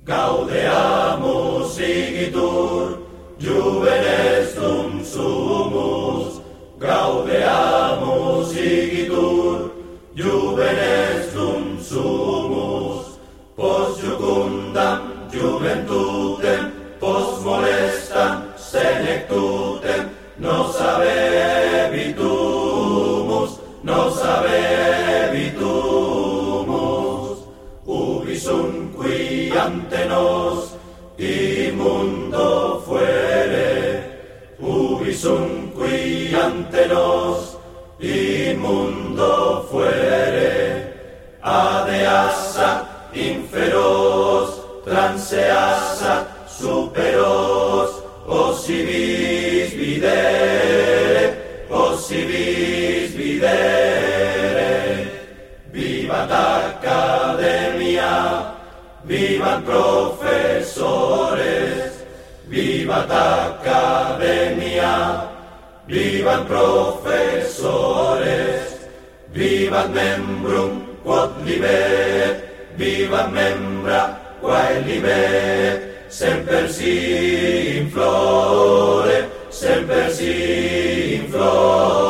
Gaudeamus igitur, juvenes dum sumus. Gaudeamus igitur, juvenes dum sumus. Post jucundam juventutem, post molestam senectutem, nos habebitumus, nos habebitumus. Ubi sunt qui ante nos immundo fuere, ubi sunt qui ante nos immundo fuere, adeassa inferos, transeassa superos, ossi vis videre, ossi vis videre. Vivat Academia, vivat professores, vivat Academia, vivat professores, vivat membrum quod libet, vivat membra quae libet, semper si in flore, semper si in flore.